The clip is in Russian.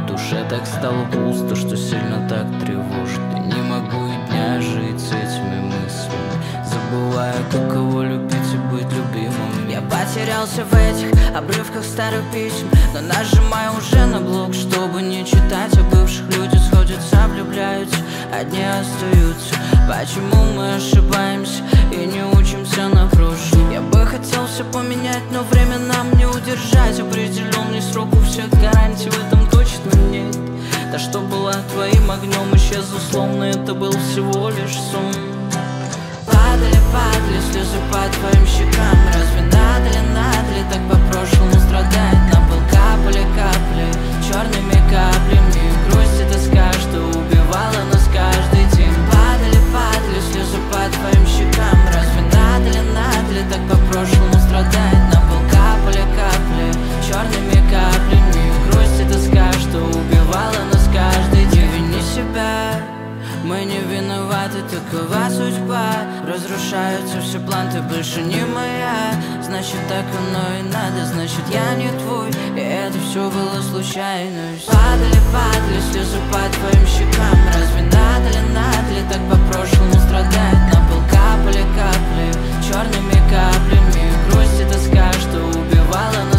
душе так стало пусто, что сильно так тревожит. И не могу и дня жить с этими мыслями, забывая, каково любить и быть любимым. Я потерялся в этих обрывках старых писем, но нажимаю уже на блок, чтобы не читать о бывших. Люди сходятся, влюбляются, одни остаются. Почему мы ошибаемся и не учимся на прошлом? Я бы хотел все поменять, но время нам не удержать. Определенный срок, у всех гарантий в этом точно нет. Та, что была твоим огнем, исчезла, словно это был всего лишь сон. Падали, падали слезы по твоим щекам. Разве надо ли так по прошлому страдать? На пол капали капли, черными каплями. Грусть и тоска, что убивала нас каждый день. Падали, падали слезы по твоим щекам. Разве надо ли так по прошлому страдать? На пол капали капли, черными каплями. Грусть и тоска, что убивала нас каждый день. Вини себя, мы не виноваты, такова судьба. Разрушаются все планы, ты больше не моя. Значит, так оно и надо, значит, я не твой. И это все было случайностью. Падали, падали слезы по твоим щекам. Разве надо ли так по прошлому страдать? На пол капали капли, черными каплями. Грусть и тоска, что убивала нас